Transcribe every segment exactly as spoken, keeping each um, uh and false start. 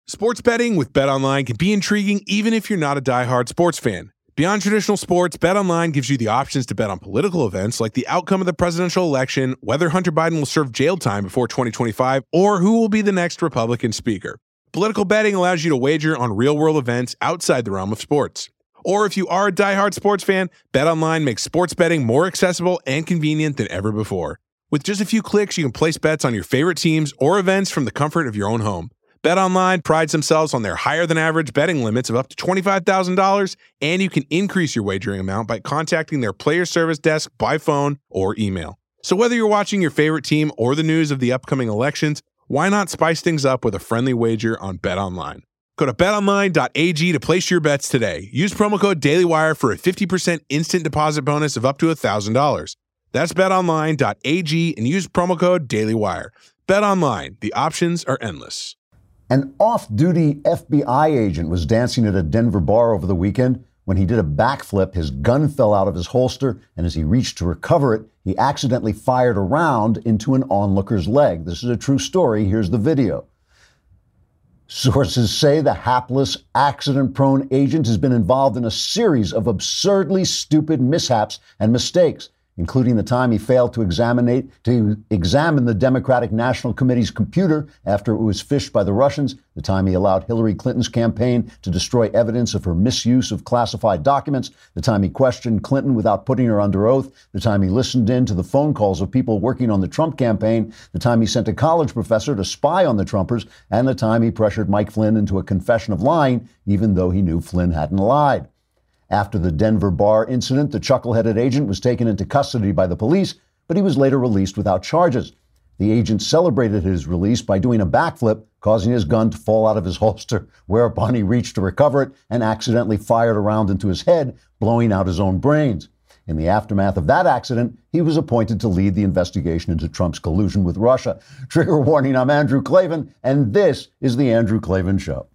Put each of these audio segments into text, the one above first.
Sports betting with BetOnline can be intriguing even if you're not a diehard sports fan. Beyond traditional sports, BetOnline gives you the options to bet on political events like the outcome of the presidential election, whether Hunter Biden will serve jail time before twenty twenty-five, or who will be the next Republican speaker. Political betting allows you to wager on real-world events outside the realm of sports. Or if you are a diehard sports fan, BetOnline makes sports betting more accessible and convenient than ever before. With just a few clicks, you can place bets on your favorite teams or events from the comfort of your own home. BetOnline prides themselves on their higher-than-average betting limits of up to twenty-five thousand dollars, and you can increase your wagering amount by contacting their player service desk by phone or email. So whether you're watching your favorite team or the news of the upcoming elections, why not spice things up with a friendly wager on BetOnline? Go to bet online dot a g to place your bets today. Use promo code DailyWire for a fifty percent instant deposit bonus of up to one thousand dollars. That's bet online dot a g and use promo code DailyWire. BetOnline, the options are endless. An off-duty F B I agent was dancing at a Denver bar over the weekend. When he did a backflip, his gun fell out of his holster, and as he reached to recover it, he accidentally fired a round into an onlooker's leg. This is a true story. Here's the video. Sources say the hapless, accident-prone agent has been involved in a series of absurdly stupid mishaps and mistakes, including the time he failed to examine, to examine the Democratic National Committee's computer after it was phished by the Russians, the time he allowed Hillary Clinton's campaign to destroy evidence of her misuse of classified documents, the time he questioned Clinton without putting her under oath, the time he listened in to the phone calls of people working on the Trump campaign, the time he sent a college professor to spy on the Trumpers, and the time he pressured Mike Flynn into a confession of lying, even though he knew Flynn hadn't lied. After the Denver bar incident, the chuckle-headed agent was taken into custody by the police, but he was later released without charges. The agent celebrated his release by doing a backflip, causing his gun to fall out of his holster, whereupon he reached to recover it and accidentally fired a round into his head, blowing out his own brains. In the aftermath of that accident, he was appointed to lead the investigation into Trump's collusion with Russia. Trigger warning, I'm Andrew Klavan, and this is The Andrew Klavan Show.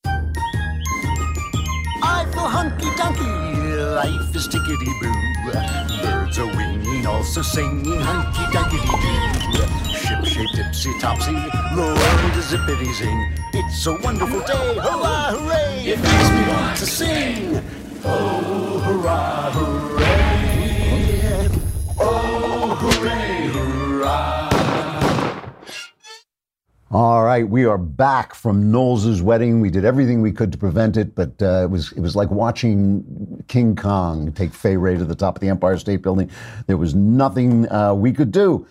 Hunky-dunky, life is tickety-boo. Birds are winging, also singing hunky-dunky-doo. Ship-shaped, ipsy-topsy, the world is zippity-zing. It's a wonderful day, hurrah, hooray! It makes me want to sing. Oh, hurrah, hooray! Oh, hooray, hurrah! All right, we are back from Knowles' wedding. We did everything we could to prevent it, but uh, it was it was like watching King Kong take Fay Wray to the top of the Empire State Building. There was nothing uh, we could do.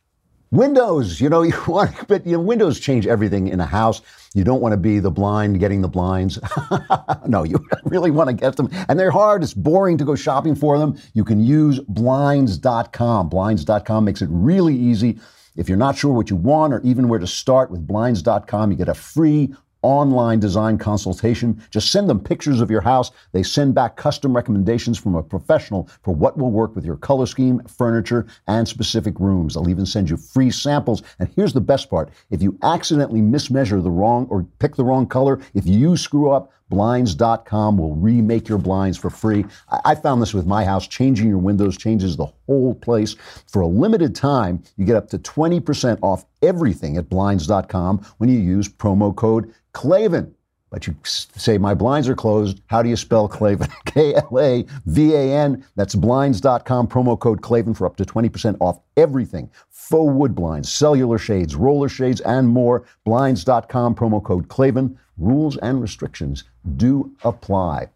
Windows, you know, you want, but you know, windows change everything in a house. You don't want to be the blind getting the blinds. No, you really want to get them. And they're hard. It's boring to go shopping for them. You can use blinds dot com. blinds dot com makes it really easy. If you're not sure what you want or even where to start with blinds dot com, you get a free online design consultation. Just send them pictures of your house. They send back custom recommendations from a professional for what will work with your color scheme, furniture, and specific rooms. They'll even send you free samples. And here's the best part. If you accidentally mismeasure the wrong or pick the wrong color, if you screw up, blinds dot com will remake your blinds for free. I found this with my house. Changing your windows changes the whole place. For a limited time, you get up to twenty percent off everything at blinds dot com when you use promo code Klavan. But you say, my blinds are closed. How do you spell Klavan? K L A V A N. That's blinds dot com, promo code Klavan for up to twenty percent off everything. Faux wood blinds, cellular shades, roller shades, and more. blinds dot com, promo code Klavan. Rules and restrictions do apply.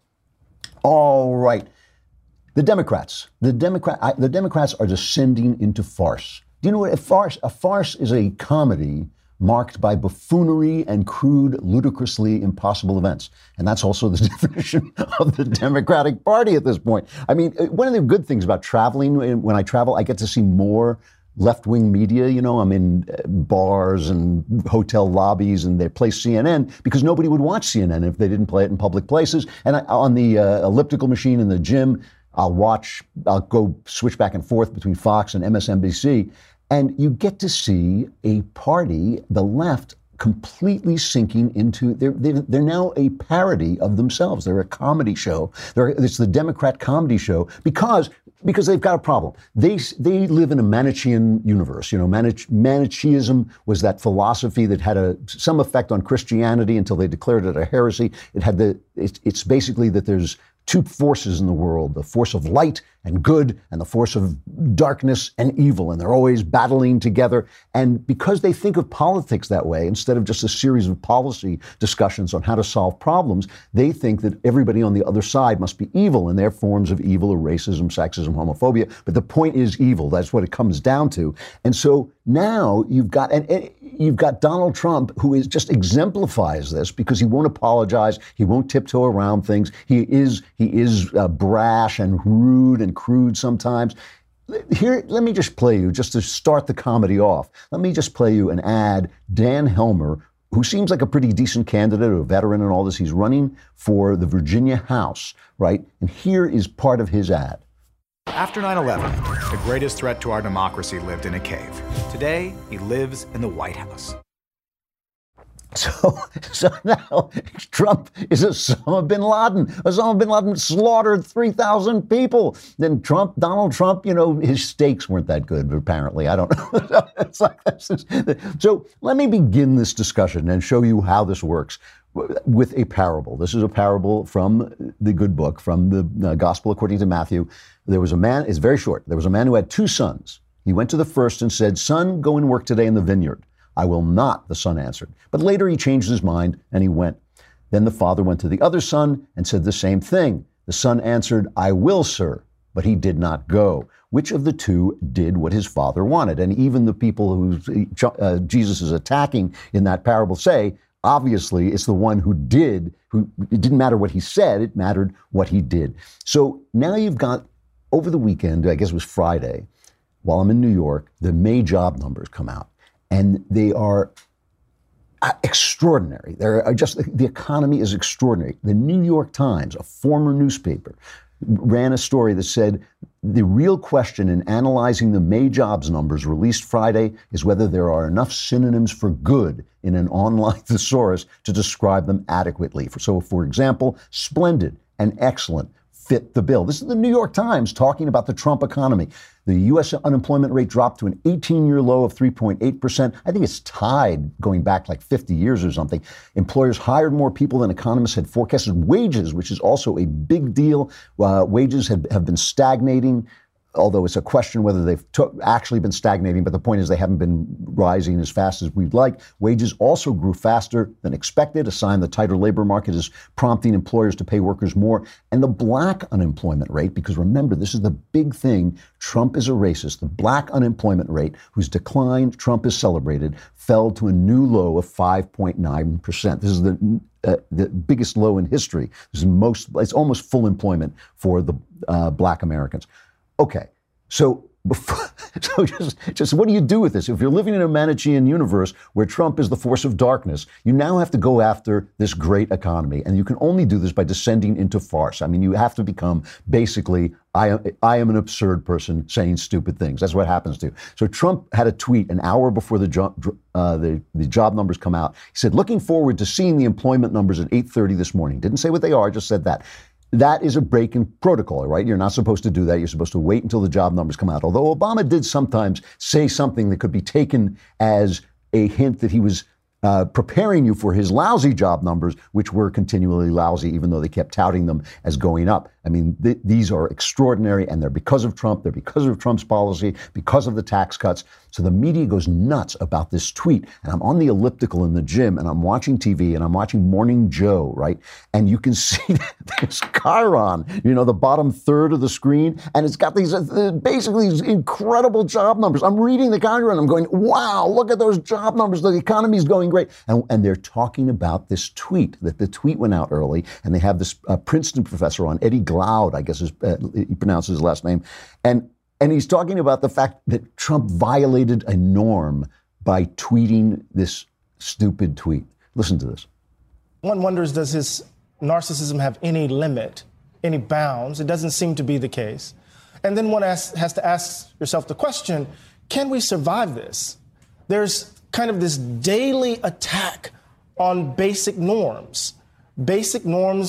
All right. The Democrats. The Democrat. I, the Democrats are descending into farce. Do you know what a farce? A farce is a comedy marked by buffoonery and crude, ludicrously impossible events. And that's also the definition of the Democratic Party at this point. I mean, one of the good things about traveling, when I travel, I get to see more left-wing media. You know, I'm in bars and hotel lobbies and they play C N N because nobody would watch C N N if they didn't play it in public places. And I, on the uh, elliptical machine in the gym, I'll watch, I'll go switch back and forth between Fox and M S N B C. And you get to see a party, the left, completely sinking into, they're, they're, they're now a parody of themselves. They're a comedy show. They're, it's the Democrat comedy show because because they've got a problem. They they live in a Manichaean universe. You know, Manich, Manichaeism was that philosophy that had a some effect on Christianity until they declared it a heresy. It had the it, it's basically that there's two forces in the world, the force of light and good and the force of darkness and evil, and they're always battling together. And because they think of politics that way, instead of just a series of policy discussions on how to solve problems, they think that everybody on the other side must be evil, and their forms of evil are racism, sexism, homophobia. But the point is evil. That's what it comes down to. And so now you've got and, and you've got Donald Trump, who is just exemplifies this because he won't apologize, he won't tiptoe around things. He is he is uh, brash and rude and crude sometimes. Here, let me just play you, just to start the comedy off, let me just play you an ad. Dan Helmer, who seems like a pretty decent candidate, a veteran and all this, he's running for the Virginia House, right? And here is part of his ad. After nine eleven, the greatest threat to our democracy lived in a cave. Today, he lives in the White House. So, so now Trump is Osama bin Laden. Osama bin Laden slaughtered three thousand people. Then Trump, Donald Trump, you know, his steaks weren't that good, apparently. I don't know. It's like, so let me begin this discussion and show you how this works with a parable. This is a parable from the good book, from the uh, Gospel according to Matthew. There was a man, it's very short. There was a man who had two sons. He went to the first and said, "Son, go and work today in the vineyard." "I will not," the son answered. But later he changed his mind and he went. Then the father went to the other son and said the same thing. The son answered, "I will, sir," but he did not go. Which of the two did what his father wanted? And even the people who uh, Jesus is attacking in that parable say, obviously, it's the one who did, who it didn't matter what he said, it mattered what he did. So now you've got, over the weekend, I guess it was Friday, while I'm in New York, the May job numbers come out. And they are extraordinary. They're just, the economy is extraordinary. The New York Times, a former newspaper, ran a story that said the real question in analyzing the May jobs numbers released Friday is whether there are enough synonyms for good in an online thesaurus to describe them adequately. So, for example, splendid and excellent fit the bill. This is the New York Times talking about the Trump economy. The U S unemployment rate dropped to an eighteen-year low of three point eight percent. I think it's tied going back like fifty years or something. Employers hired more people than economists had forecasted. Wages, which is also a big deal, uh, wages have, have been stagnating, although it's a question whether they've t- actually been stagnating, but the point is they haven't been rising as fast as we'd like. Wages also grew faster than expected, a sign the tighter labor market is prompting employers to pay workers more. And the black unemployment rate, because remember, this is the big thing, Trump is a racist. The black unemployment rate, whose decline Trump has celebrated, fell to a new low of five point nine percent. This is the Uh, the biggest low in history. This is most, it's almost full employment for the uh, black Americans. Okay, so before, so just, just what do you do with this? If you're living in a Manichaean universe where Trump is the force of darkness, you now have to go after this great economy, and you can only do this by descending into farce. I mean, you have to become basically, I am, I am an absurd person saying stupid things. That's what happens to you. So Trump had a tweet an hour before the job, uh, the, the job numbers come out. He said, "Looking forward to seeing the employment numbers at eight thirty this morning." Didn't say what they are, just said that. That is a break in protocol, right? You're not supposed to do that. You're supposed to wait until the job numbers come out. Although Obama did sometimes say something that could be taken as a hint that he was uh, preparing you for his lousy job numbers, which were continually lousy, even though they kept touting them as going up. I mean, th- these are extraordinary, and they're because of Trump. They're because of Trump's policy, because of the tax cuts. So the media goes nuts about this tweet. And I'm on the elliptical in the gym, and I'm watching T V, and I'm watching Morning Joe, right? And you can see this Chiron, you know, the bottom third of the screen, and it's got these uh, basically these incredible job numbers. I'm reading the Chiron, I'm going, wow, look at those job numbers. The economy's going great. And, and they're talking about this tweet, that the tweet went out early, and they have this uh, Princeton professor on, Eddie Glaude, I guess is, uh, he pronounces his last name. And And he's talking about the fact that Trump violated a norm by tweeting this stupid tweet. Listen to this. One wonders, does his narcissism have any limit, any bounds? It doesn't seem to be the case. And then one has, has to ask yourself the question, can we survive this? There's kind of this daily attack on basic norms, basic norms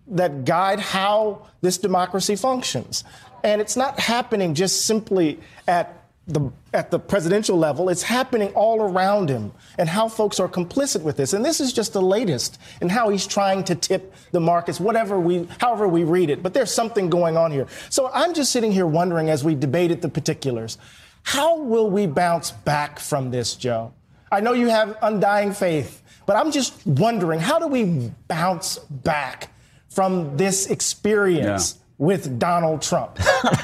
that guide how this democracy functions. And it's not happening just simply at the at the presidential level. It's happening all around him, and how folks are complicit with this. And this is just the latest in how he's trying to tip the markets, whatever we, however we read it. But there's something going on here. So I'm just sitting here wondering, as we debated the particulars, how will we bounce back from this, Joe? I know you have undying faith, but I'm just wondering, how do we bounce back from this experience? Yeah. With Donald Trump.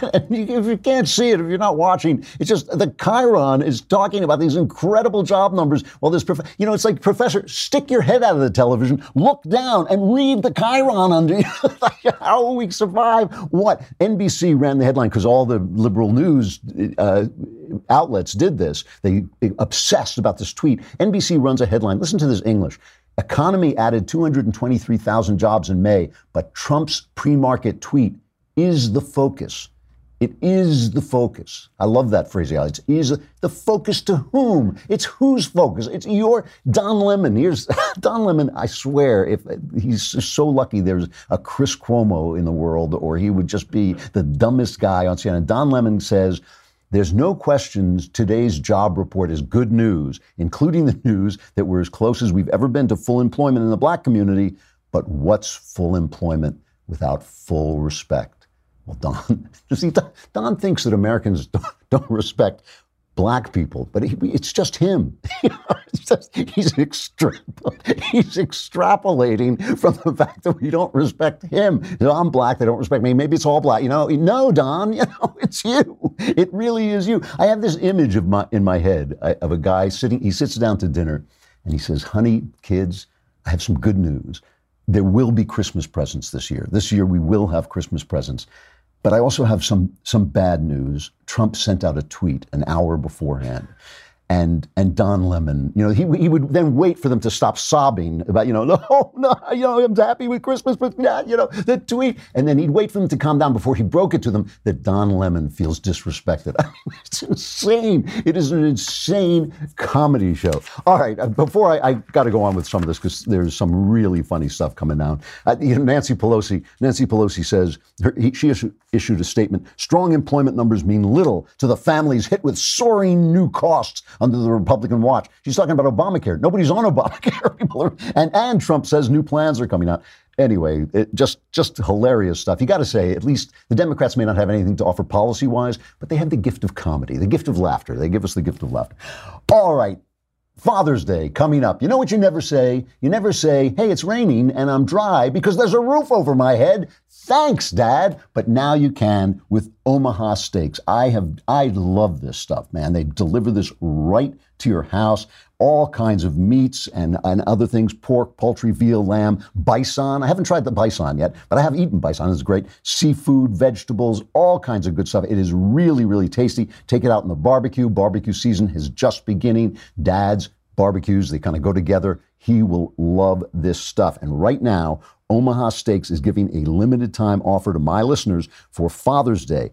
If you can't see it, if you're not watching, it's just the Chiron is talking about these incredible job numbers. Well, this, prof- you know, it's like, Professor, stick your head out of the television, look down and read the Chiron under you. How will we survive? What? N B C ran the headline because all the liberal news uh, outlets did this. They, they obsessed about this tweet. N B C runs a headline. Listen to this English. Economy added two hundred twenty-three thousand jobs in May, but Trump's pre-market tweet is the focus. It is the focus. I love that phraseology. It is the focus to whom? It's whose focus? It's your Don Lemon. Here's Don Lemon. I swear, if he's so lucky there's a Chris Cuomo in the world, or he would just be the dumbest guy on C N N. Don Lemon says, there's no questions today's job report is good news, including the news that we're as close as we've ever been to full employment in the black community. But what's full employment without full respect? Well, Don, see, Don thinks that Americans don't, don't respect black people, but he, it's just him. It's just, he's, extra, he's extrapolating from the fact that we don't respect him. You know, I'm black, they don't respect me. Maybe it's all black. You know, no, Don, you know, it's you. It really is you. I have this image of my in my head of a guy sitting. He sits down to dinner, and he says, "Honey, kids, I have some good news. There will be Christmas presents this year. This year we will have Christmas presents. But I also have some some bad news. Trump sent out a tweet an hour beforehand. And and Don Lemon, you know, he he would then wait for them to stop sobbing about, you know, no, no, you know, I'm happy with Christmas, but yeah, you know, the tweet. And then he'd wait for them to calm down before he broke it to them that Don Lemon feels disrespected. I mean, it's insane. It is an insane comedy show. All right, before I, I got to go on with some of this because there's some really funny stuff coming down. Uh, you know, Nancy Pelosi, Nancy Pelosi says her, he, she issued, issued a statement. Strong employment numbers mean little to the families hit with soaring new costs under the Republican watch. She's talking about Obamacare. Nobody's on Obamacare. People are, and, and Trump says new plans are coming out. Anyway, it just, just hilarious stuff. You got to say, at least the Democrats may not have anything to offer policy-wise, but they have the gift of comedy, the gift of laughter. They give us the gift of laughter. All right. Father's Day coming up. You know what you never say? You never say, hey, it's raining and I'm dry because there's a roof over my head. Thanks, Dad. But now you can with Omaha Steaks. I have, I love this stuff, man. They deliver this right to your house. All kinds of meats and, and other things, pork, poultry, veal, lamb, bison. I haven't tried the bison yet, but I have eaten bison. It's great. Seafood, vegetables, all kinds of good stuff. It is really, really tasty. Take it out in the barbecue. Barbecue season is just beginning. Dad's barbecues, they kind of go together. He will love this stuff. And right now, Omaha Steaks is giving a limited time offer to my listeners for Father's Day.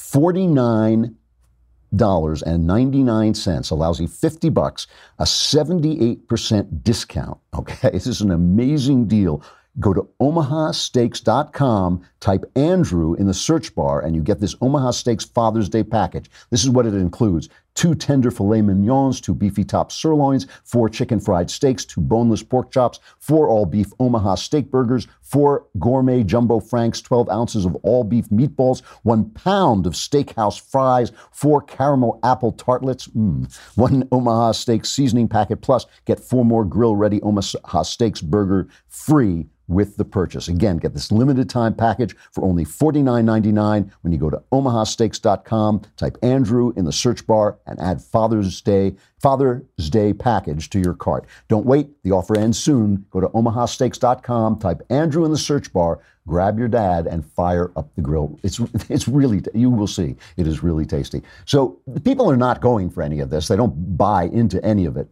forty-nine dollars and ninety-nine cents, a lousy fifty bucks, a seventy-eight percent discount. Okay, this is an amazing deal. Go to omaha steaks dot com, type Andrew in the search bar, and you get this Omaha Steaks Father's Day package. This is what it includes. Two tender filet mignons, two beefy top sirloins, four chicken fried steaks, two boneless pork chops, four all-beef Omaha steak burgers, four gourmet jumbo franks, twelve ounces of all-beef meatballs, one pound of steakhouse fries, four caramel apple tartlets, mm, one Omaha Steaks seasoning packet, plus get four more grill-ready Omaha Steaks burger free with the purchase. Again, get this limited time package for only forty-nine ninety-nine when you go to omaha steaks dot com, type Andrew in the search bar, and add Father's Day Father's Day package to your cart. Don't wait. The offer ends soon. Go to omaha steaks dot com, type Andrew in the search bar, grab your dad, and fire up the grill. It's it's really, you will see, it is really tasty. So people are not going for any of this. They don't buy into any of it.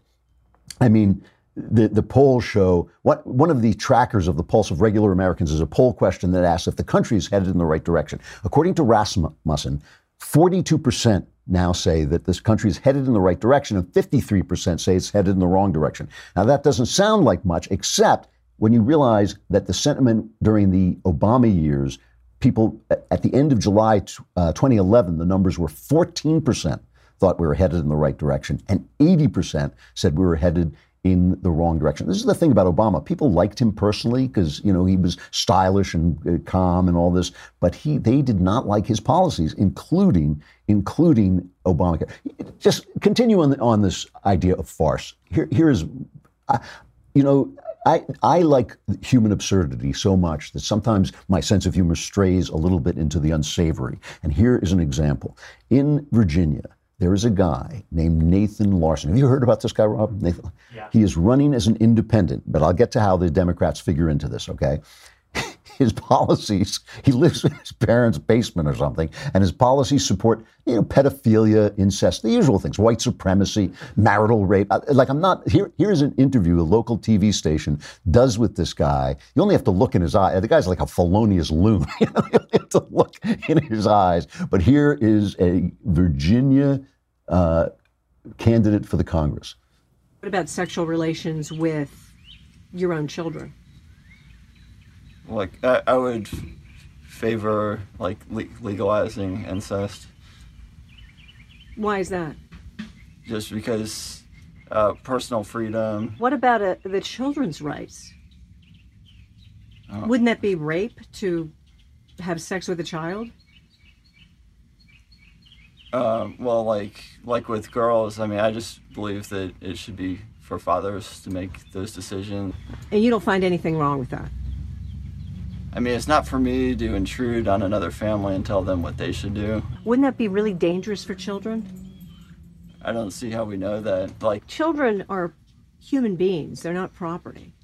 I mean, The, the polls show, what, one of the trackers of the pulse of regular Americans is a poll question that asks if the country is headed in the right direction. According to Rasmussen, forty-two percent now say that this country is headed in the right direction, and fifty-three percent say it's headed in the wrong direction. Now, that doesn't sound like much, except when you realize that the sentiment during the Obama years, people at the end of July uh, twenty eleven, the numbers were fourteen percent thought we were headed in the right direction, and eighty percent said we were headed in the wrong direction. This is the thing about Obama. People liked him personally because, you know, he was stylish and uh, calm and all this, but he they did not like his policies, including including Obamacare. Just continue on, on this idea of farce. Here, here is, uh, you know, I, I like human absurdity so much that sometimes my sense of humor strays a little bit into the unsavory. And here is an example. In Virginia, there is a guy named Nathan Larson. Have you heard about this guy, Rob? Nathan? Yeah. He is running as an independent, but I'll get to how the Democrats figure into this, okay? His policies, he lives in his parents' basement or something, and his policies support, you know, pedophilia, incest, the usual things, white supremacy, marital rape. Like, I'm not, here. here's an interview a local T V station does with this guy. You only have to look in his eye. The guy's like a felonious loon. You know, you have to look in his eyes. But here is a Virginia uh, candidate for the Congress. What about sexual relations with your own children? Like, I, I would favor, like, le- legalizing incest. Why is that? Just because uh, personal freedom. What about uh, the children's rights? Uh, Wouldn't that be rape to have sex with a child? Uh, well, like, like with girls, I mean, I just believe that it should be for fathers to make those decisions. And you don't find anything wrong with that? I mean, it's not for me to intrude on another family and tell them what they should do. Wouldn't that be really dangerous for children? I don't see how we know that. Like, children are human beings. They're not property.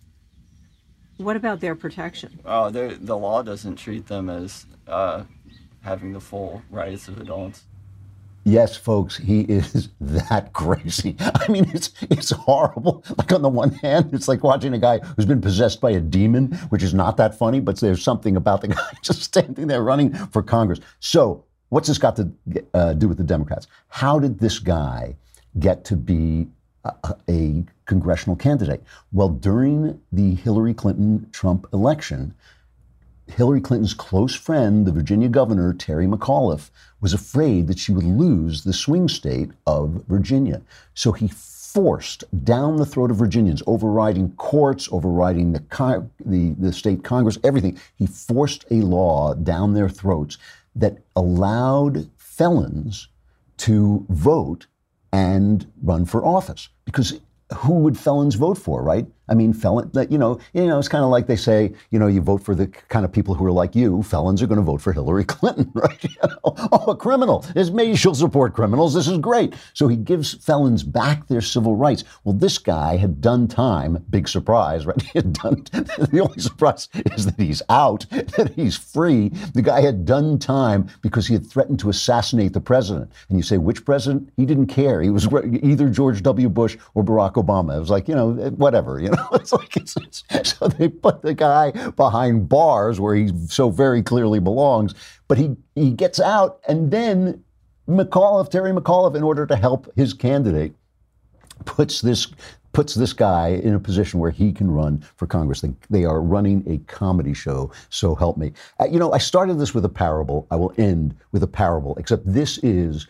What about their protection? Oh, the law doesn't treat them as uh, having the full rights of adults. Yes, folks, he is that crazy. I mean, it's it's horrible. Like, on the one hand, it's like watching a guy who's been possessed by a demon, which is not that funny, but there's something about the guy just standing there running for Congress. So what's this got to uh, do with the Democrats? How did this guy get to be a, a congressional candidate? Well, during the Hillary Clinton-Trump election, Hillary Clinton's close friend, the Virginia governor, Terry McAuliffe, was afraid that she would lose the swing state of Virginia. So he forced down the throat of Virginians, overriding courts, overriding the, con- the, the state Congress, everything. He forced a law down their throats that allowed felons to vote and run for office. Because who would felons vote for, right? I mean, felon, you know, you know, it's kind of like they say, you know, you vote for the kind of people who are like you. Felons are going to vote for Hillary Clinton, right? You know? Oh, a criminal. It's maybe she'll support criminals. This is great. So he gives felons back their civil rights. Well, this guy had done time. Big surprise, right? He had done. The only surprise is that he's out, that he's free. The guy had done time because he had threatened to assassinate the president. And you say, which president? He didn't care. He was either George W. Bush or Barack Obama. It was like, you know, whatever, you know. It's like, it's, it's, so they put the guy behind bars where he so very clearly belongs, but he, he gets out, and then McAuliffe, Terry McAuliffe, in order to help his candidate, puts this puts this guy in a position where he can run for Congress. They, they are running a comedy show, so help me. Uh, you know, I started this with a parable. I will end with a parable, except this is,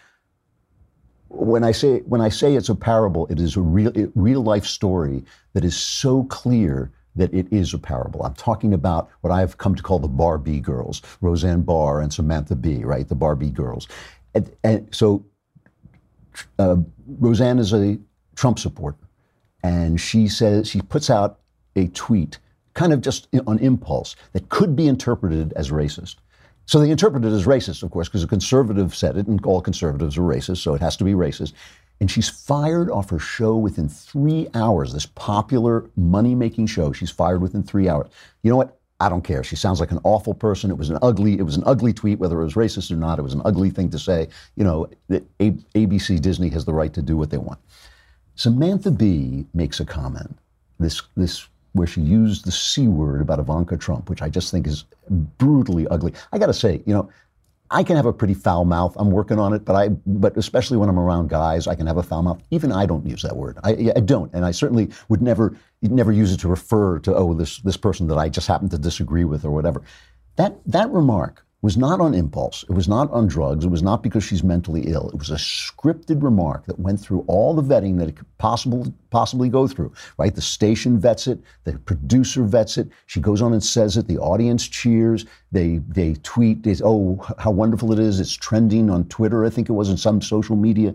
When I say when I say it's a parable, it is a real it, real life story that is so clear that it is a parable. I'm talking about what I've come to call the Barbie girls, Roseanne Barr and Samantha Bee, right? The Barbie girls. And, and so uh, Roseanne is a Trump supporter, and she says she puts out a tweet, kind of just on impulse, that could be interpreted as racist. So they interpret it as racist, of course, because a conservative said it, and all conservatives are racist, so it has to be racist. And she's fired off her show within three hours, this popular money-making show. She's fired within three hours. You know what? I don't care. She sounds like an awful person. It was an ugly, it was an ugly tweet, whether it was racist or not. It was an ugly thing to say. You know, A- ABC Disney has the right to do what they want. Samantha Bee makes a comment, this this. where she used the C word about Ivanka Trump, which I just think is brutally ugly. I got to say, you know, I can have a pretty foul mouth. I'm working on it, but I, but especially when I'm around guys, I can have a foul mouth. Even I don't use that word. I, I don't, and I certainly would never, never use it to refer to oh this this person that I just happen to disagree with or whatever. That that remark was not on impulse. It was not on drugs. It was not because she's mentally ill. It was a scripted remark that went through all the vetting that it could possibly, possibly go through, right? The station vets it. The producer vets it. She goes on and says it. The audience cheers. They they tweet, they, oh, how wonderful it is. It's trending on Twitter, I think it was, in some social media.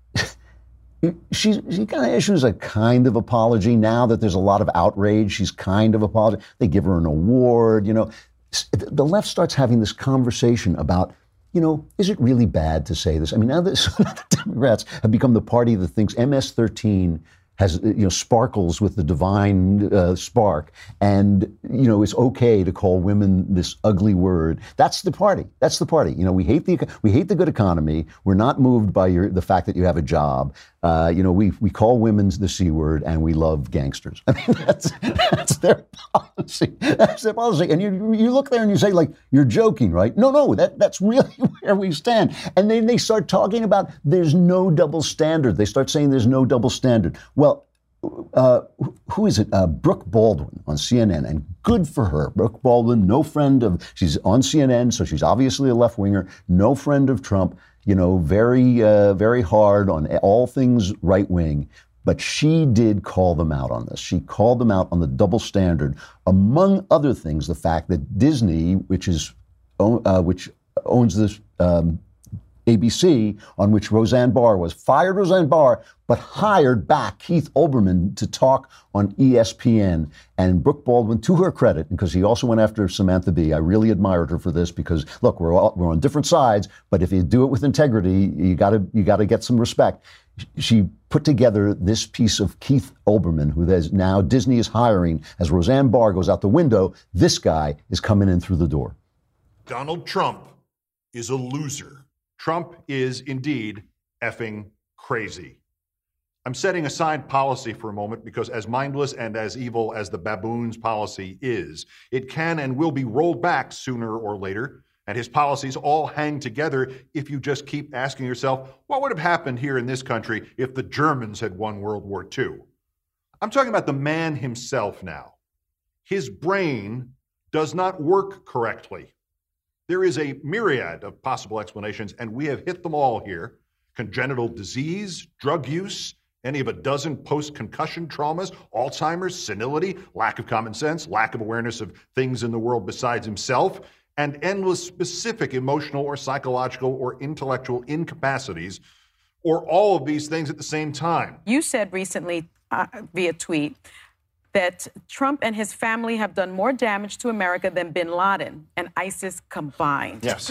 She, she kind of issues a kind of apology now that there's a lot of outrage. She's kind of apologizing. They give her an award, you know. The left starts having this conversation about, you know, is it really bad to say this? I mean, now that the Democrats have become the party that thinks M S thirteen has, you know, sparkles with the divine uh, spark, and, you know, it's okay to call women this ugly word. That's the party. That's the party. You know, we hate the we hate the good economy. We're not moved by your the fact that you have a job. Uh, you know, we we call women the C word, and we love gangsters. I mean, that's that's their policy. That's their policy. And you you look there and you say, like, you're joking, right? No, no, that that's really where we stand. And then they start talking about there's no double standard. They start saying there's no double standard. Well, uh, who is it? Uh, Brooke Baldwin on C N N, and good for her. Brooke Baldwin, no friend of. She's on C N N, so she's obviously a left winger. No friend of Trump. You know, very, uh, very hard on all things right wing. But she did call them out on this. She called them out on the double standard, among other things, the fact that Disney, which is uh, which owns this um, A B C, on which Roseanne Barr was, fired Roseanne Barr, but hired back Keith Olbermann to talk on E S P N. And Brooke Baldwin, to her credit, because he also went after Samantha Bee, I really admired her for this, because look, we're all, we're on different sides, but if you do it with integrity, you gotta you gotta get some respect. She put together this piece of Keith Olbermann, who there's now Disney is hiring as Roseanne Barr goes out the window. This guy is coming in through the door. Donald Trump is a loser. Trump is indeed effing crazy. I'm setting aside policy for a moment because as mindless and as evil as the baboon's policy is, it can and will be rolled back sooner or later, and his policies all hang together if you just keep asking yourself, what would have happened here in this country if the Germans had won World War Two? I'm talking about the man himself now. His brain does not work correctly. There is a myriad of possible explanations, and we have hit them all here. Congenital disease, drug use, any of a dozen post-concussion traumas, Alzheimer's, senility, lack of common sense, lack of awareness of things in the world besides himself, and endless specific emotional or psychological or intellectual incapacities, or all of these things at the same time. You said recently uh, via tweet that Trump and his family have done more damage to America than bin Laden and ISIS combined. Yes.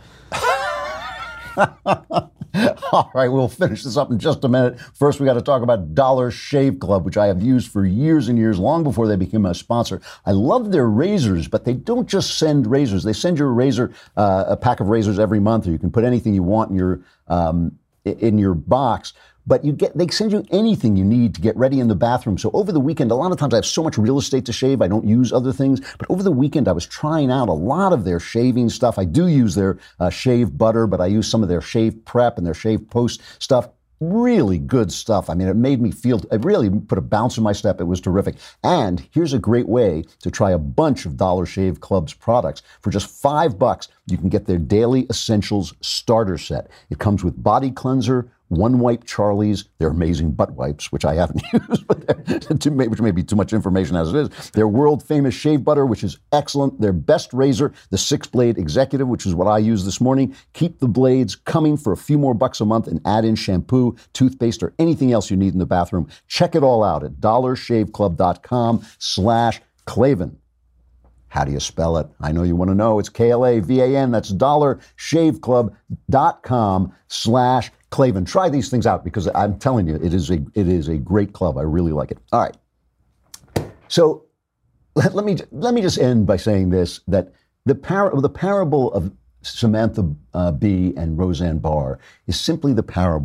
All right, we'll finish this up in just a minute. First, we got to talk about Dollar Shave Club, which I have used for years and years, long before they became a sponsor. I love their razors, but they don't just send razors. They send you a razor, uh, a pack of razors every month, or you can put anything you want in your um, in your box. But you get, they send you anything you need to get ready in the bathroom. So over the weekend, a lot of times I have so much real estate to shave, I don't use other things. But over the weekend, I was trying out a lot of their shaving stuff. I do use their uh, shave butter, but I use some of their shave prep and their shave post stuff. Really good stuff. I mean, it made me feel, it really put a bounce in my step. It was terrific. And here's a great way to try a bunch of Dollar Shave Club's products. For just five bucks, you can get their Daily Essentials Starter Set. It comes with body cleanser, One Wipe Charlie's, their amazing butt wipes, which I haven't used, but which may be too much information as it is. Their world famous shave butter, which is excellent. Their best razor, the Six Blade Executive, which is what I used this morning. Keep the blades coming for a few more bucks a month and add in shampoo, toothpaste, or anything else you need in the bathroom. Check it all out at dollarshaveclub.com slash Klavan. How do you spell it? I know you want to know. It's K L A V A N. That's dollarshaveclub.com slash Klavan. Try these things out because I'm telling you, it is a it is a great club. I really like it. All right. So let, let me let me just end by saying this: that the par- the parable of Samantha uh, Bee and Roseanne Barr is simply the parable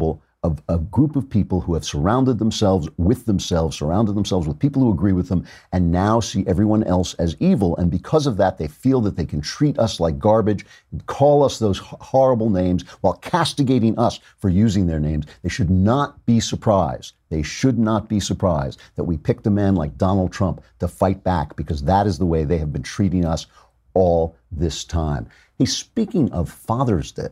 of a group of people who have surrounded themselves with themselves, surrounded themselves with people who agree with them, and now see everyone else as evil. And because of that, they feel that they can treat us like garbage, call us those horrible names while castigating us for using their names. They should not be surprised. They should not be surprised that we picked a man like Donald Trump to fight back, because that is the way they have been treating us all this time. Hey, speaking of Father's Day,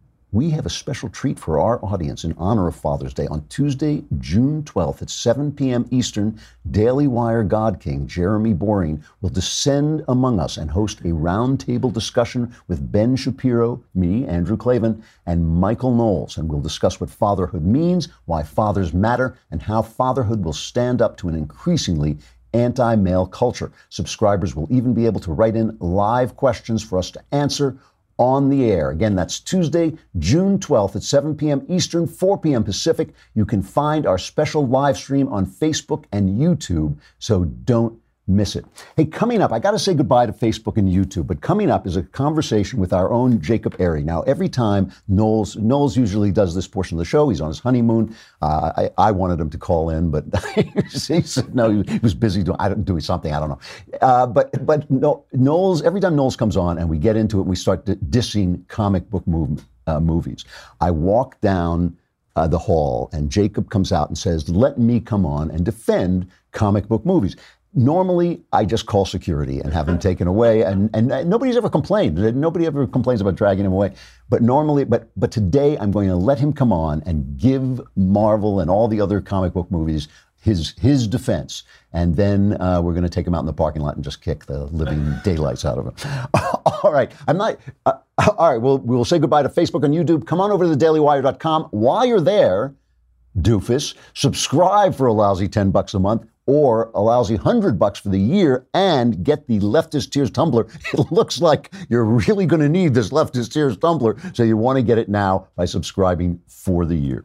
we have a special treat for our audience in honor of Father's Day. On Tuesday, June twelfth at seven p.m. Eastern, Daily Wire God King Jeremy Boring will descend among us and host a roundtable discussion with Ben Shapiro, me, Andrew Klavan, and Michael Knowles. And we'll discuss what fatherhood means, why fathers matter, and how fatherhood will stand up to an increasingly anti-male culture. Subscribers will even be able to write in live questions for us to answer on the air. Again, that's Tuesday, June twelfth at seven p.m. Eastern, four p.m. Pacific. You can find our special live stream on Facebook and YouTube, so don't miss it. Hey, coming up, I got to say goodbye to Facebook and YouTube, but coming up is a conversation with our own Jacob Airy. Now, every time Knowles, Knowles usually does this portion of the show, he's on his honeymoon. Uh, I, I wanted him to call in, but he said no, he was busy doing, I don't, doing something, I don't know. Uh, but but no, Knowles, every time Knowles comes on and we get into it, we start dissing comic book movement, uh, movies. I walk down uh, the hall and Jacob comes out and says, let me come on and defend comic book movies. Normally, I just call security and have him taken away, and, and nobody's ever complained. Nobody ever complains about dragging him away. But normally, but but today, I'm going to let him come on and give Marvel and all the other comic book movies his his defense, and then uh, we're going to take him out in the parking lot and just kick the living daylights out of him. All right, I'm not. Uh, all right, we'll we'll say goodbye to Facebook and YouTube. Come on over to the daily wire dot com. While you're there, doofus, subscribe for a lousy ten bucks a month, or a lousy hundred bucks for the year, and get the Leftist Tears tumbler. It looks like you're really going to need this Leftist Tears tumbler, so you want to get it now by subscribing for the year.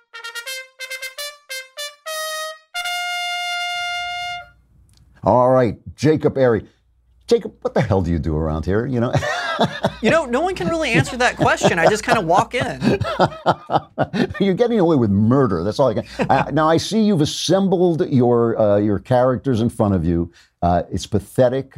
All right, Jacob Airy. Jacob, what the hell do you do around here? You know. You know, no one can really answer that question. I just kind of walk in. You're getting away with murder. That's all I can. I, now I see you've assembled your uh, your characters in front of you. Uh, it's pathetic.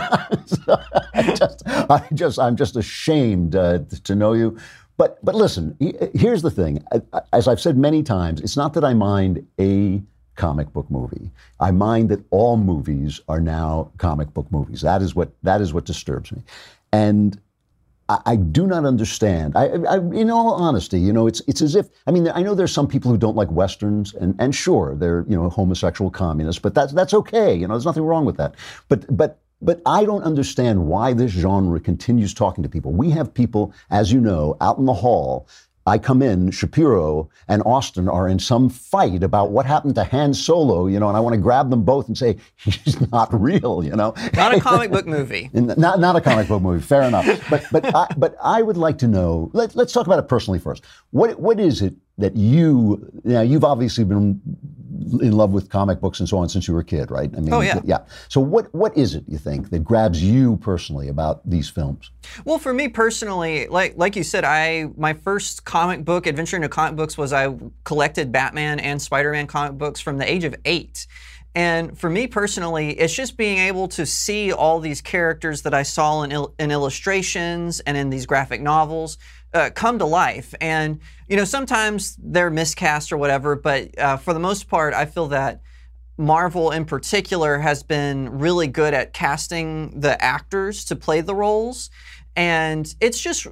I just, I just, I'm just ashamed uh, to know you. But but listen, here's the thing. As I've said many times, it's not that I mind a comic book movie. I mind that all movies are now comic book movies. That is what that is what disturbs me. And I, I do not understand. I, I, in all honesty, you know, it's it's as if, I mean, I know there's some people who don't like Westerns, and, and sure, they're, you know, homosexual communists, but that's that's okay. You know, there's nothing wrong with that. But but but I don't understand why this genre continues talking to people. We have people, as you know, out in the hall. I come in, Shapiro and Austin are in some fight about what happened to Han Solo, you know, and I want to grab them both and say, he's not real, you know. Not a comic book movie. not not a comic book movie, fair enough. But but I, but I would like to know, let, let's talk about it personally first. What What is it that you, you know, you've obviously been in love with comic books and so on since you were a kid, right? I mean, oh, yeah. Yeah. So what what is it, you think, that grabs you personally about these films? Well, for me personally, like like you said, I my first comic book adventure into comic books was I collected Batman and Spider-Man comic books from the age of eight. And for me personally, it's just being able to see all these characters that I saw in, il- in illustrations and in these graphic novels uh, come to life. And, you know, sometimes they're miscast or whatever, but uh, for the most part, I feel that Marvel in particular has been really good at casting the actors to play the roles. And it's just,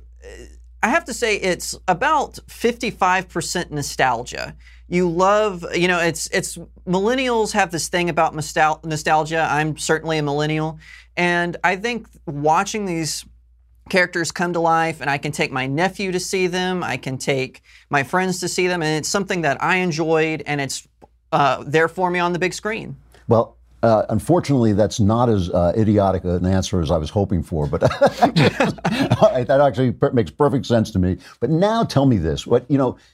I have to say, it's about fifty-five percent nostalgia. You love, you know, it's it's millennials have this thing about nostal- nostalgia. I'm certainly a millennial. And I think watching these characters come to life, and I can take my nephew to see them, I can take my friends to see them, and it's something that I enjoyed, and it's uh, there for me on the big screen. Well, Uh, unfortunately, that's not as uh, idiotic an answer as I was hoping for, but that actually per- makes perfect sense to me. But now tell me this, what, you know,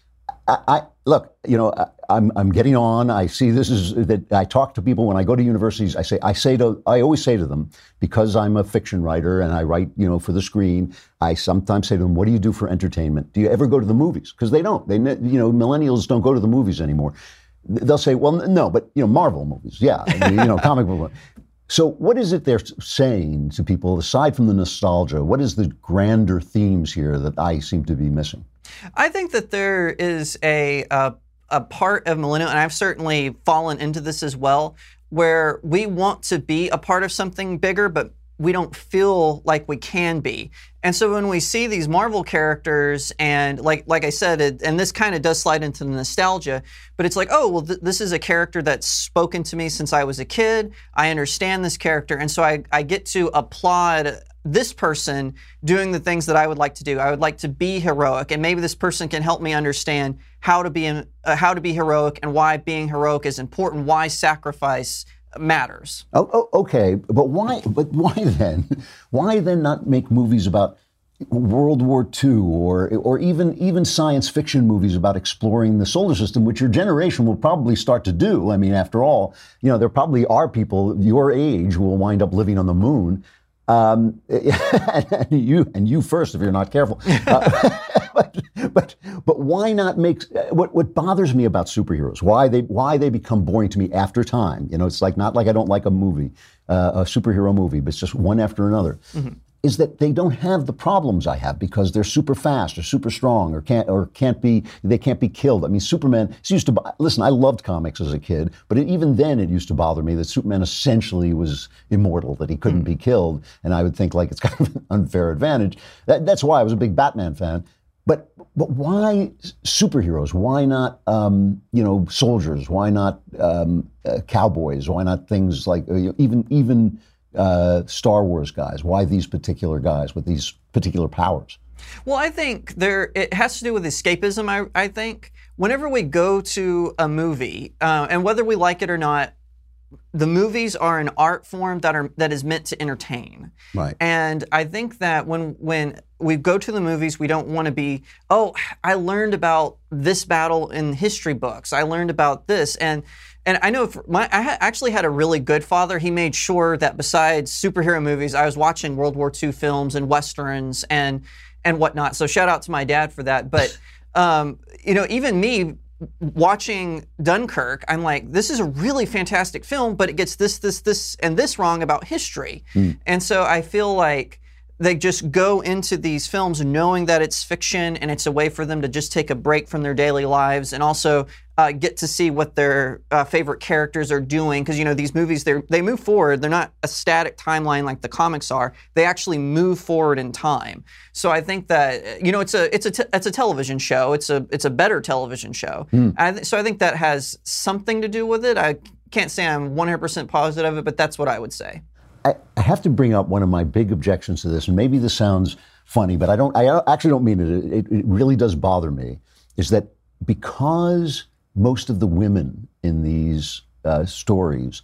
I, I look, you know, I, I'm I'm getting on. I see this is that I talk to people when I go to universities. I say I say to I always say to them, because I'm a fiction writer and I write, you know, for the screen. I sometimes say to them, "What do you do for entertainment? Do you ever go to the movies?" Because they don't. They you know, millennials don't go to the movies anymore. They'll say, "Well, no, but you know, Marvel movies, yeah, I mean, you know, comic book." So what is it they're saying to people, aside from the nostalgia? What is the grander themes here that I seem to be missing? I think that there is a, a, a part of millennial, and I've certainly fallen into this as well, where we want to be a part of something bigger, but we don't feel like we can be. And so when we see these Marvel characters, and like like I said, it, and this kind of does slide into the nostalgia, but it's like, oh, well, th- this is a character that's spoken to me since I was a kid. I understand this character, and so I, I get to applaud this person doing the things that I would like to do. I would like to be heroic, and maybe this person can help me understand how to be in, uh, how to be heroic and why being heroic is important, why sacrifice matters. Oh, oh, okay, but why? But why then? Why then not make movies about World War Two or or even even science fiction movies about exploring the solar system, which your generation will probably start to do? I mean, after all, you know, there probably are people your age who will wind up living on the moon. Um, and you and you first, if you're not careful. Uh, but, but but why not make what what bothers me about superheroes? Why they why they become boring to me after time? You know, it's like not like I don't like a movie, uh, a superhero movie, but it's just one after another. Mm-hmm. Is that they don't have the problems I have because they're super fast or super strong or can't or can't be they can't be killed. I mean, Superman. It used to listen. I loved comics as a kid, but it, even then, it used to bother me that Superman essentially was immortal, that he couldn't mm. be killed, and I would think like it's kind of an unfair advantage. That, that's why I was a big Batman fan. But but why superheroes? Why not um, you know soldiers? Why not um, uh, cowboys? Why not things like uh, even even Uh, Star Wars guys? Why these particular guys with these particular powers? Well, I think there it has to do with escapism. I, I think whenever we go to a movie, uh, and whether we like it or not, the movies are an art form that are that is meant to entertain. Right. And I think that when when we go to the movies, we don't want to be, oh, I learned about this battle in history books. I learned about this, and. And I know if my, I ha- actually had a really good father. He made sure that besides superhero movies, I was watching World War Two films and Westerns and and whatnot. So shout out to my dad for that. But, um, you know, even me watching Dunkirk, I'm like, this is a really fantastic film, but it gets this, this, this, and this wrong about history. Mm. And so I feel like they just go into these films knowing that it's fiction and it's a way for them to just take a break from their daily lives and also uh, get to see what their uh, favorite characters are doing. Because, you know, these movies, they they move forward. They're not a static timeline like the comics are. They actually move forward in time. So I think that, you know, it's a it's a te- it's a television show. It's a it's a better television show. Mm. I th- so I think that has something to do with it. I can't say I'm one hundred percent positive of it, but that's what I would say. I have to bring up one of my big objections to this, and maybe this sounds funny, but I don't. I actually don't mean it. It, it really does bother me. Is that because most of the women in these uh, stories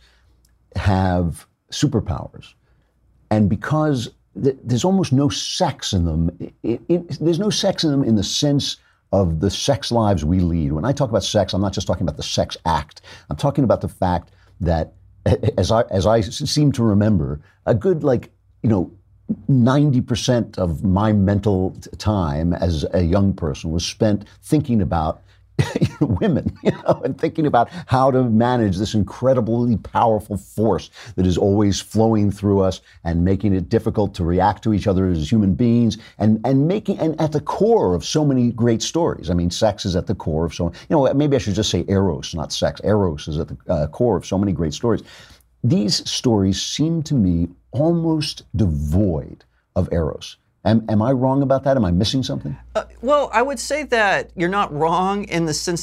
have superpowers, and because th- there's almost no sex in them. It, it, there's no sex in them in the sense of the sex lives we lead. When I talk about sex, I'm not just talking about the sex act. I'm talking about the fact that. As I as I seem to remember, a good like you know ninety percent of my mental time as a young person was spent thinking about women, you know, and thinking about how to manage this incredibly powerful force that is always flowing through us and making it difficult to react to each other as human beings, and and making and at the core of so many great stories. I mean, sex is at the core of so you know. Maybe I should just say eros, not sex. Eros is at the uh, core of so many great stories. These stories seem to me almost devoid of eros. Am, am I wrong about that? Am I missing something? Uh, well, I would say that you're not wrong in the sense that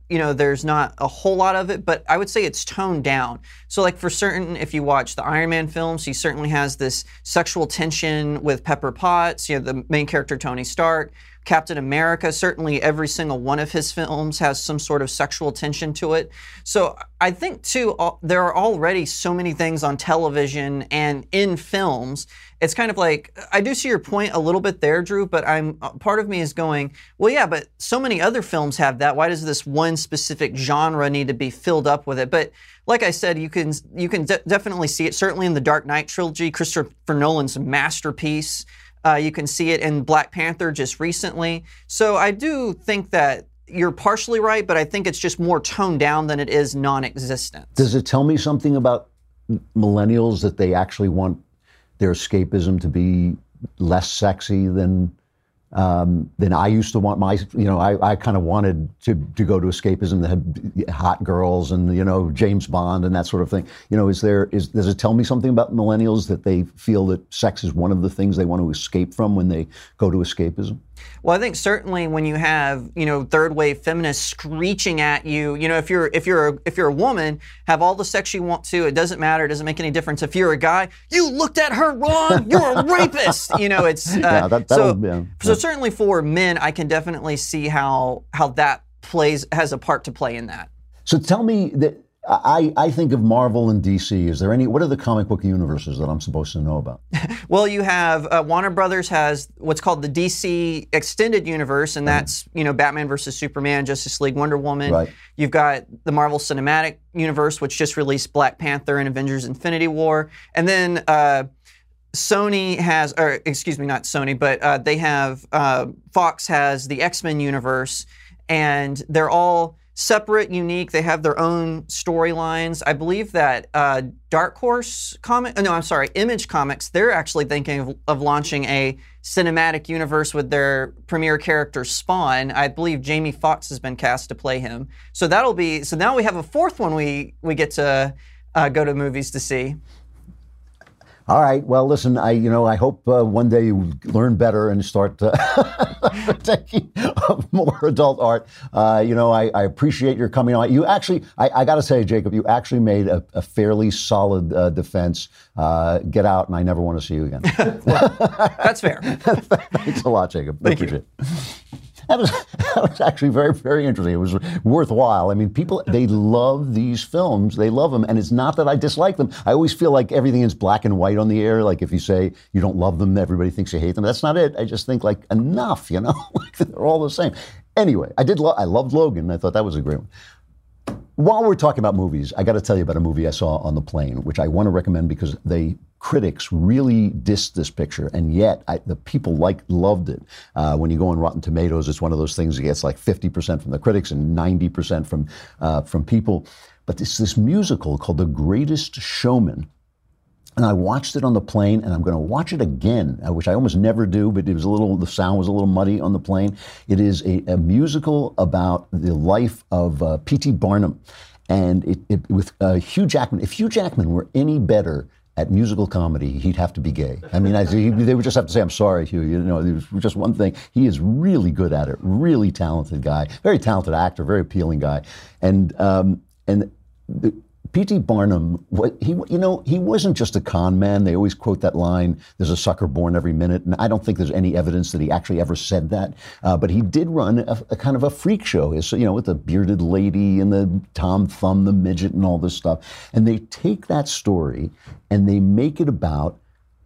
you know, there's not a whole lot of it, but I would say it's toned down. So like for certain, if you watch the Iron Man films, he certainly has this sexual tension with Pepper Potts, you know, the main character Tony Stark. Captain America, certainly every single one of his films has some sort of sexual tension to it. So I think too, uh, there are already so many things on television and in films. It's kind of like, I do see your point a little bit there, Drew, but I'm part of me is going, well, yeah, but so many other films have that. Why does this one specific genre need to be filled up with it? But like I said, you can you can de- definitely see it, certainly in the Dark Knight trilogy, Christopher Nolan's masterpiece. Uh, you can see it in Black Panther just recently. So I do think that you're partially right, but I think it's just more toned down than it is non-existent. Does it tell me something about millennials that they actually want their escapism to be less sexy than um, than I used to want my, you know, I, I kind of wanted to, to go to escapism that had hot girls and, you know, James Bond and that sort of thing. You know, is there, is, does it tell me something about millennials that they feel that sex is one of the things they want to escape from when they go to escapism? Well, I think certainly when you have, you know, third wave feminists screeching at you, you know, if you're if you're a, if you're a woman, have all the sex you want to, it doesn't matter, it doesn't make any difference. If you're a guy, you looked at her wrong, you're a rapist. You know, it's uh, yeah, that, so yeah, so yeah. certainly for men, I can definitely see how how that plays has a part to play in that. So tell me that. I, I think of Marvel and D C. Is there any, what are the comic book universes that I'm supposed to know about? Well, you have, uh, Warner Brothers has what's called the D C Extended Universe, and that's, you know, Batman versus Superman, Justice League, Wonder Woman. Right. You've got the Marvel Cinematic Universe, which just released Black Panther and Avengers Infinity War. And then uh, Sony has, or excuse me, not Sony, but uh, they have, uh, Fox has the X-Men universe, and they're all separate, unique. They have their own storylines. I believe that uh, Dark Horse comic, no, I'm sorry, Image Comics, they're actually thinking of, of launching a cinematic universe with their premier character Spawn. I believe Jamie Foxx has been cast to play him. So that'll be, so now we have a fourth one we, we get to uh, go to movies to see. All right. Well, listen, I, you know, I hope uh, one day you learn better and start uh, taking more adult art. Uh, you know, I, I appreciate your coming on. You actually, I, I got to say, Jacob, you actually made a, a fairly solid uh, defense. Uh, get out, and I never want to see you again. Well, that's fair. Thanks a lot, Jacob. Thank appreciate you. it. That was, that was actually very, very interesting. It was worthwhile. I mean, people, they love these films. They love them. And it's not that I dislike them. I always feel like everything is black and white on the air. Like if you say you don't love them, everybody thinks you hate them. That's not it. I just think like enough, you know, like they're all the same. Anyway, I did, lo- I loved Logan. I thought that was a great one. While we're talking about movies, I got to tell you about a movie I saw on the plane, which I want to recommend because they critics really dissed this picture, and yet I, the people like loved it. Uh, when you go on Rotten Tomatoes, it's one of those things that gets like fifty percent from the critics and ninety percent from uh, from people. But it's this musical called The Greatest Showman. And I watched it on the plane, and I'm going to watch it again, which I almost never do, but it was a little, the sound was a little muddy on the plane. It is a, a musical about the life of uh, P T Barnum, and it, it with uh, Hugh Jackman. If Hugh Jackman were any better at musical comedy, he'd have to be gay. I mean, I, he, they would just have to say, "I'm sorry, Hugh." You know, it was just one thing. He is really good at it. Really talented guy. Very talented actor. Very appealing guy. And um, and. The, P T Barnum, what he, you know, he wasn't just a con man. They always quote that line, "There's a sucker born every minute." And I don't think there's any evidence that he actually ever said that. Uh, but he did run a, a kind of a freak show, you know, with the bearded lady and the Tom Thumb, the midget, and all this stuff. And they take that story and they make it about,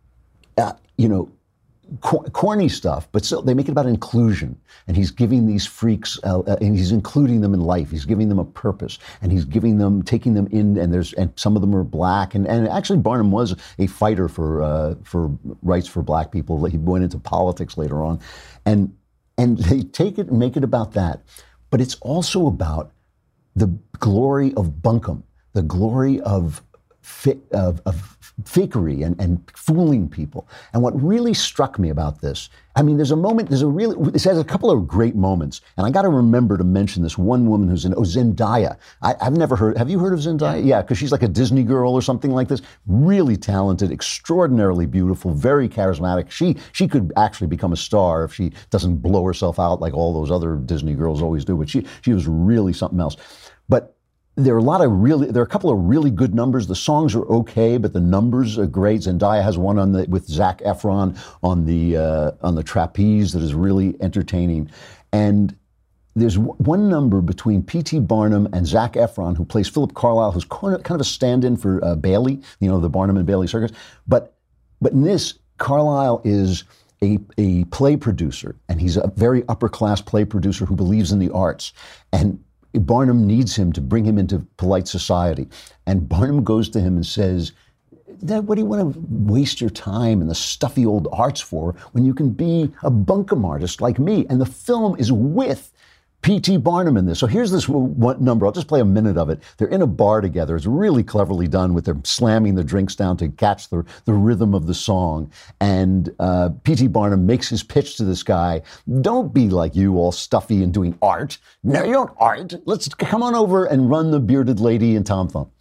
uh, you know, cor- corny stuff, but still they make it about inclusion. And he's giving these freaks, uh, uh, and he's including them in life. He's giving them a purpose, and he's giving them, taking them in. And there's, and some of them are black. And, and actually, Barnum was a fighter for uh, for rights for black people. He went into politics later on, and and they take it and make it about that. But it's also about the glory of bunkum, the glory of fit, of, of fakery and, and fooling people. And what really struck me about this, I mean, there's a moment, there's a really, this has a couple of great moments. And I got to remember to mention this one woman who's in, oh, Zendaya. I, I've never heard, have you heard of Zendaya? Yeah, because she's like a Disney girl or something like this. Really talented, extraordinarily beautiful, very charismatic. She she could actually become a star if she doesn't blow herself out like all those other Disney girls always do. But she she was really something else. But there are a lot of really, there are a couple of really good numbers. The songs are okay, but the numbers are great. Zendaya has one on the with Zac Efron on the uh, on the trapeze that is really entertaining. And there's w- one number between P T Barnum and Zac Efron, who plays Philip Carlisle, who's kind of, kind of a stand-in for uh, Bailey, you know, the Barnum and Bailey Circus. But but in this, Carlisle is a a play producer, and he's a very upper-class play producer who believes in the arts. And Barnum needs him to bring him into polite society. And Barnum goes to him and says, Dad, what do you want to waste your time in the stuffy old arts for when you can be a bunkum artist like me? And the film is with P T Barnum in this. So here's this one number. I'll just play a minute of it. They're in a bar together. It's really cleverly done with them slamming the drinks down to catch the, the rhythm of the song. And uh, P T Barnum makes his pitch to this guy. Don't be like you, all stuffy and doing art. No, you don't art. Let's come on over and run the Bearded Lady and Tom Thumb.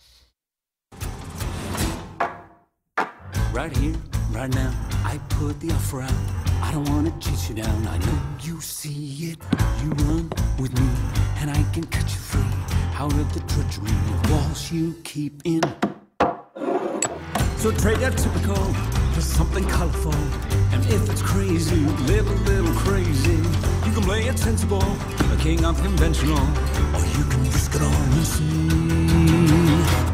Right here, right now, I put the offer out. I don't want to chase you down. I know you see it. You run with me, and I can cut you free out of the treachery of walls you keep in. So trade that typical for something colorful. And if it's crazy, live a little crazy. You can play it sensible, a king unconventional, or you can risk it all and see.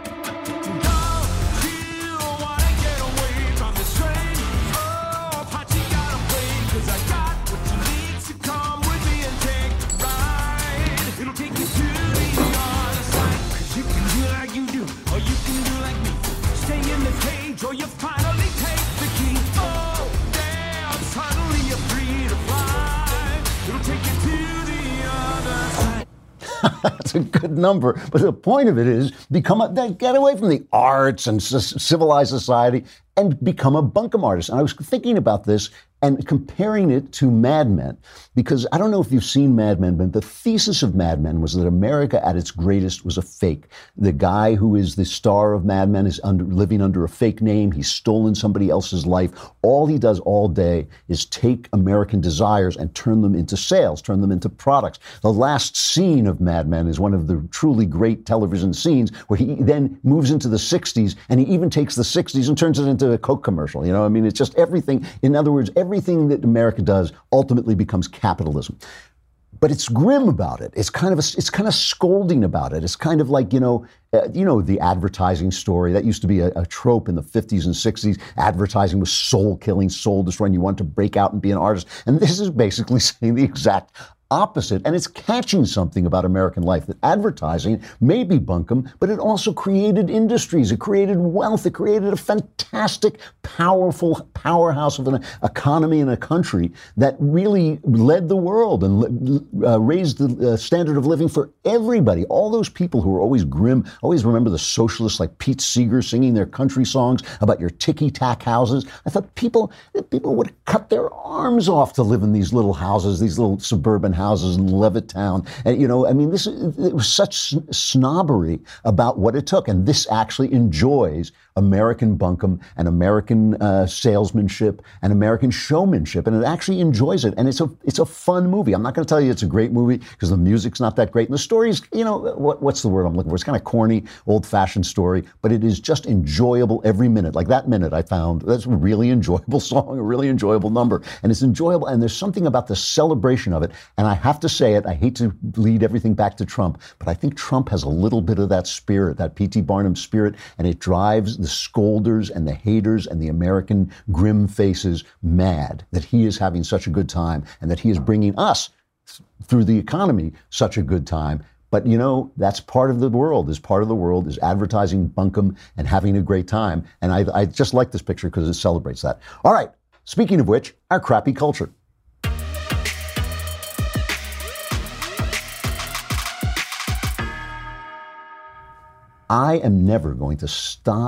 Or you finally take the key. Oh, damn, suddenly you're free to fly. It'll take you to the other side. That's a good number. But the point of it is, become a, get away from the arts and civilized society and become a bunkum artist. And I was thinking about this and comparing it to Mad Men, because I don't know if you've seen Mad Men, but the thesis of Mad Men was that America at its greatest was a fake. The guy who is the star of Mad Men is under, living under a fake name. He's stolen somebody else's life. All he does all day is take American desires and turn them into sales, turn them into products. The last scene of Mad Men is one of the truly great television scenes where he then moves into the sixties, and he even takes the sixties and turns it into a Coke commercial. You know, I mean, it's just everything. In other words, every Everything that America does ultimately becomes capitalism. But it's grim about it. It's kind of a, it's kind of scolding about it. It's kind of like, you know, uh, you know, the advertising story. That used to be a, a trope in the fifties and sixties. Advertising was soul killing, soul destroying. You want to break out and be an artist. And this is basically saying the exact opposite. And it's catching something about American life, that advertising may be bunkum, but it also created industries. It created wealth. It created a fantastic, powerful powerhouse of an economy in a country that really led the world and uh, raised the uh, standard of living for everybody. All those people who were always grim, always remember the socialists like Pete Seeger singing their country songs about your ticky-tack houses. I thought people, people would cut their arms off to live in these little houses, these little suburban houses in Levittown. And, you know, I mean, this it was such snobbery about what it took. And this actually enjoys American bunkum and American uh, salesmanship and American showmanship, and it actually enjoys it. And it's a it's a fun movie. I'm not going to tell you it's a great movie because the music's not that great, and the story's, you know, what what's the word I'm looking for? It's kind of corny, old-fashioned story, but it is just enjoyable every minute. Like that minute I found, that's a really enjoyable song, a really enjoyable number, and it's enjoyable. And there's something about the celebration of it. And I have to say it, I hate to lead everything back to Trump, but I think Trump has a little bit of that spirit, that P T Barnum spirit, and it drives the scolders and the haters and the American grim faces mad that he is having such a good time and that he is bringing us through the economy such a good time. But, you know, that's part of the world, is part of the world is advertising bunkum and having a great time. And I, I just like this picture because it celebrates that. All right. Speaking of which, our crappy culture. I am never going to stop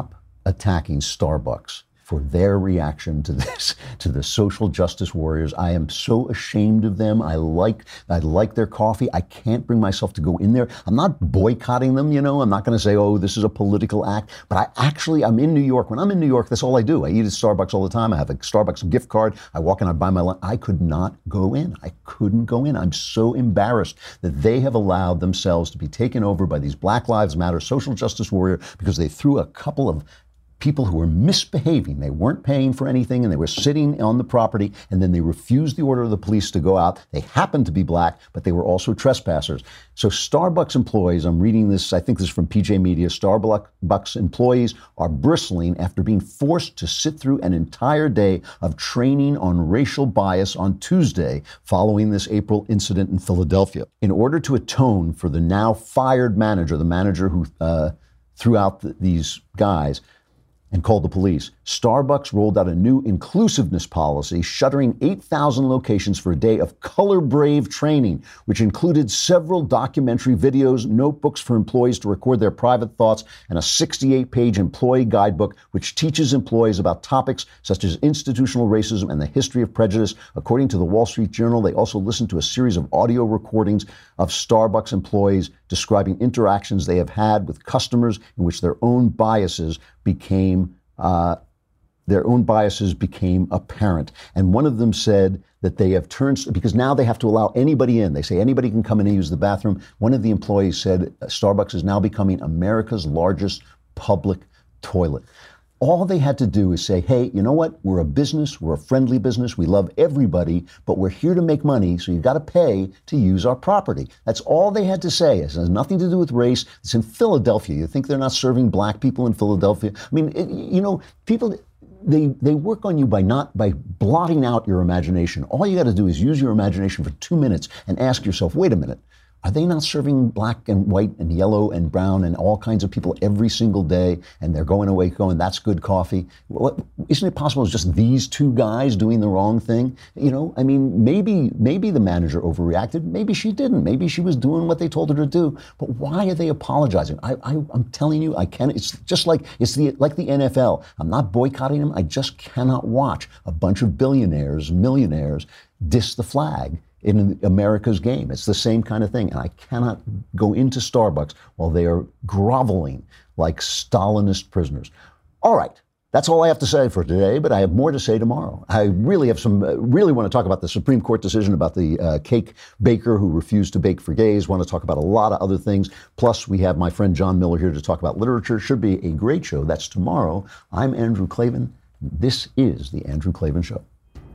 attacking Starbucks for their reaction to this, to the social justice warriors. I am so ashamed of them. I like, I like their coffee. I can't bring myself to go in there. I'm not boycotting them, you know. I'm not going to say, oh, this is a political act. But I actually, I'm in New York. When I'm in New York, that's all I do. I eat at Starbucks all the time. I have a Starbucks gift card. I walk in, I buy my lunch. I could not go in. I couldn't go in. I'm so embarrassed that they have allowed themselves to be taken over by these Black Lives Matter social justice warrior because they threw a couple of people who were misbehaving. They weren't paying for anything and they were sitting on the property, and then they refused the order of the police to go out. They happened to be black, but they were also trespassers. So Starbucks employees, I'm reading this, I think this is from P J Media, Starbucks employees are bristling after being forced to sit through an entire day of training on racial bias on Tuesday following this April incident in Philadelphia. In order to atone for the now fired manager, the manager who uh, threw out the, these guys, and called the police, Starbucks rolled out a new inclusiveness policy, shuttering eight thousand locations for a day of color-brave training, which included several documentary videos, notebooks for employees to record their private thoughts, and a sixty-eight page employee guidebook, which teaches employees about topics such as institutional racism and the history of prejudice. According to the Wall Street Journal, they also listened to a series of audio recordings of Starbucks employees describing interactions they have had with customers in which their own biases became uh, their own biases became apparent. And one of them said that they have turned, because now they have to allow anybody in. They say anybody can come in and use the bathroom. One of the employees said Starbucks is now becoming America's largest public toilet. All they had to do is say, hey, you know what? We're a business. We're a friendly business. We love everybody, but we're here to make money, so you've got to pay to use our property. That's all they had to say. It has nothing to do with race. It's in Philadelphia. You think they're not serving black people in Philadelphia? I mean, it, you know, people, they they work on you by not by blotting out your imagination. All you got to do is use your imagination for two minutes and ask yourself, wait a minute. Are they not serving black and white and yellow and brown and all kinds of people every single day? And they're going away going, that's good coffee. What, isn't it possible it's just these two guys doing the wrong thing? You know, I mean, maybe maybe the manager overreacted. Maybe she didn't. Maybe she was doing what they told her to do. But why are they apologizing? I, I, I'm telling you, I can't. It's just like it's the like the N F L. I'm not boycotting them. I just cannot watch a bunch of billionaires, millionaires diss the flag in America's game. It's the same kind of thing. And I cannot go into Starbucks while they are groveling like Stalinist prisoners. All right. That's all I have to say for today, but I have more to say tomorrow. I really have some, uh, really want to talk about the Supreme Court decision about the uh, cake baker who refused to bake for gays. Want to talk about a lot of other things. Plus, we have my friend John Miller here to talk about literature. Should be a great show. That's tomorrow. I'm Andrew Klavan. This is The Andrew Klavan Show.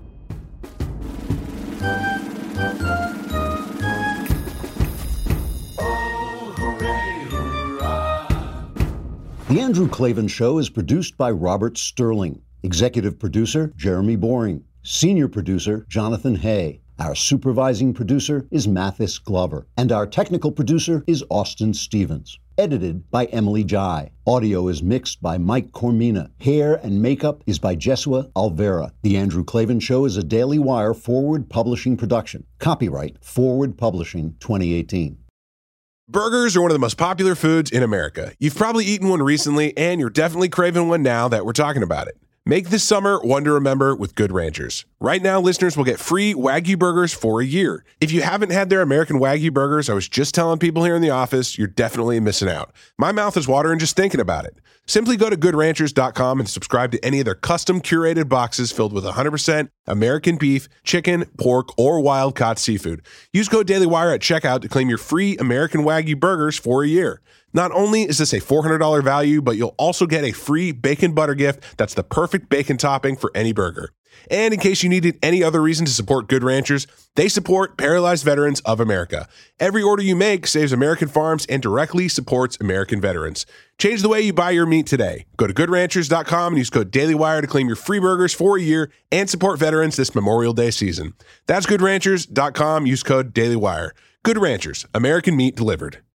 The Andrew Klavan Show is produced by Robert Sterling. Executive producer, Jeremy Boring. Senior producer, Jonathan Hay. Our supervising producer is Mathis Glover. And our technical producer is Austin Stevens. Edited by Emily Jai. Audio is mixed by Mike Cormina. Hair and makeup is by Jesua Alvera. The Andrew Klavan Show is a Daily Wire Forward Publishing production. Copyright Forward Publishing twenty eighteen. Burgers are one of the most popular foods in America. You've probably eaten one recently, and you're definitely craving one now that we're talking about it. Make this summer one to remember with Good Ranchers. Right now, listeners will get free Wagyu burgers for a year. If you haven't had their American Wagyu burgers, I was just telling people here in the office, you're definitely missing out. My mouth is watering just thinking about it. Simply go to good ranchers dot com and subscribe to any of their custom curated boxes filled with one hundred percent American beef, chicken, pork, or wild-caught seafood. Use code DailyWire at checkout to claim your free American Wagyu burgers for a year. Not only is this a four hundred dollars value, but you'll also get a free bacon butter gift that's the perfect bacon topping for any burger. And in case you needed any other reason to support Good Ranchers, they support Paralyzed Veterans of America. Every order you make saves American farms and directly supports American veterans. Change the way you buy your meat today. Go to good ranchers dot com and use code DailyWire to claim your free burgers for a year and support veterans this Memorial Day season. That's good ranchers dot com. Use code DailyWire. Good Ranchers, American meat delivered.